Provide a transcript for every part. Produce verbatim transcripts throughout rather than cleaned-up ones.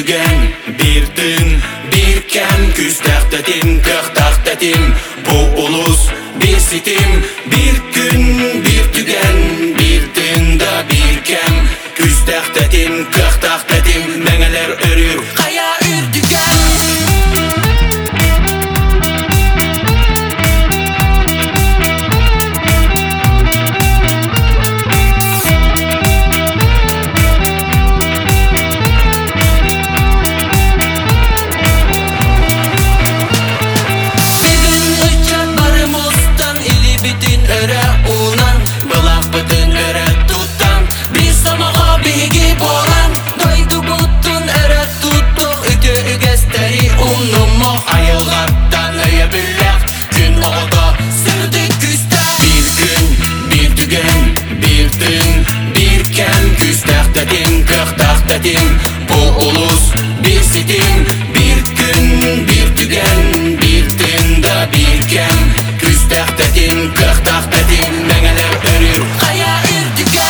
tügen, bir dün, birken, küstah dedim, kıhtah dedim. Bu ulus bir sitim, bir gün, bir tügen, bir dün da birken, küstah dedim, kıhtah dedim. Meneler örür, kaya ür tügen. Ayılgattan öye büllek, gün oldu sürdük küstah. Bir gün, bir tügen, bir dün, birken, küstah dedim, kıhtah dedim. Bu ulus bir sitim, bir gün, bir tügen, bir dün da birken, küstah dedim, kıhtah dedim. Meneler örür, kaya ür tügen.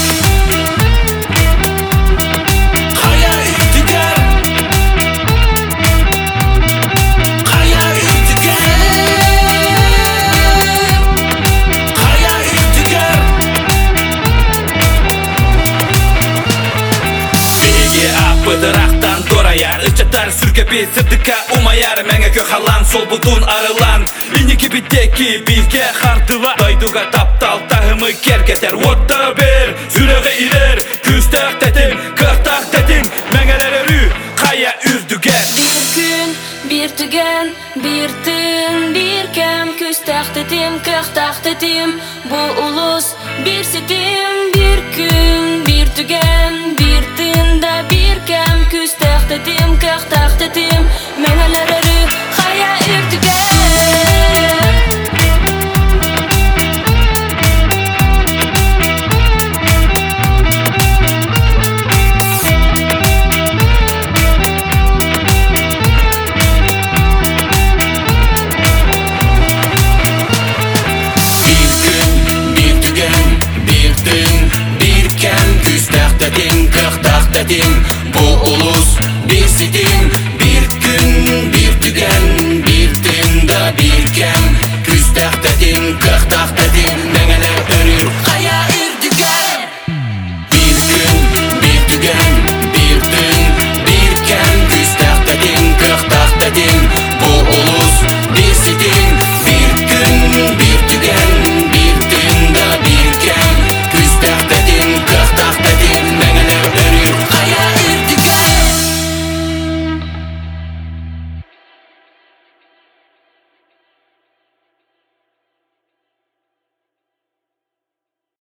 Bıdıraktan dorayar, ıçatar sürkepi sırtıka umayar. Menge kök halan, sol butun arılan. İni gibi teki bizge hartıva. Dayduga taptal tahımı kerketer. Otta bir, süreğe iler. Küstah dedim, kıhtah dedim. Mengeler örü, kaya ürdüger. Bir gün, bir tügen, bir dün, birken, küstah dedim, kıhtah dedim. Bu ulus bir sitim, bir gün, bir tügen, bir dün da birken, küstah dedim, kıhtah dedim. Meneler örü, kaya ür tügen. Dedim, kıhtah dedim.